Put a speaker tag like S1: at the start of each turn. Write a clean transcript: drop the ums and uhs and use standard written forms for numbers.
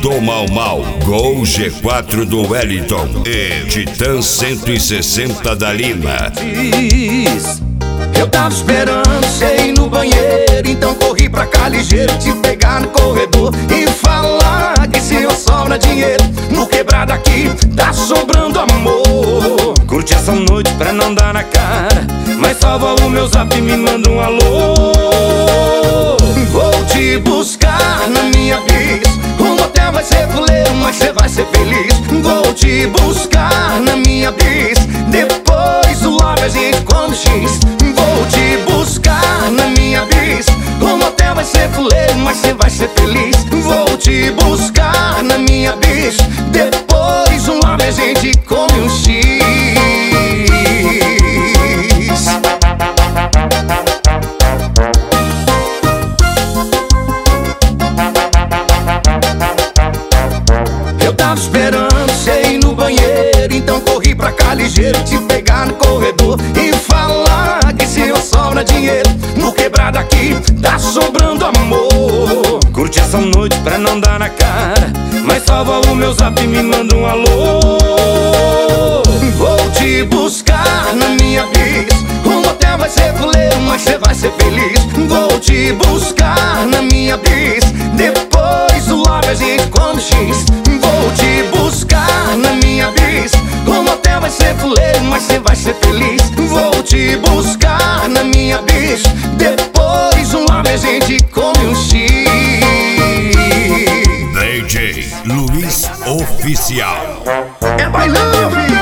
S1: do Mau Mau, Gol G4 do Wellington e Titan 160 da Lima.
S2: Eu tava esperando você ir no banheiro, então corri pra cá ligeiro, te pegar no corredor e falar que se eu sobra dinheiro no quebrado aqui, tá sobrando amor. Curte essa noite pra não dar na cara, mas salva o meu zap e me manda um alô. Vou te buscar na minha bis, o motel vai ser fuleiro, mas cê vai ser feliz. Vou te buscar na minha bis, depois do lobby a gente come X. Vou te buscar na minha bis, o motel vai ser fuleiro, mas cê vai ser feliz. Vou te buscar na minha bis, depois do lobby a gente come um X. Eu tava esperando você ir no banheiro, então corri pra cá ligeiro, te pegar no corredor e falar que se eu sobra dinheiro no quebrado aqui, tá sobrando amor. Curte essa noite pra não dar na cara, mas salva o meu zap e me manda um alô. Vou te buscar na minha bis, o motel vai ser fuleiro, mas cê vai ser feliz. Vou te buscar na minha bis, depois do lobby a gente come X. Vou te buscar na minha bis, o motel vai ser fuleiro, mas cê vai ser feliz. Vou te buscar na minha bis, depois do lobby a gente come um X.
S1: DJ Luiz Oficial.
S2: É bailão,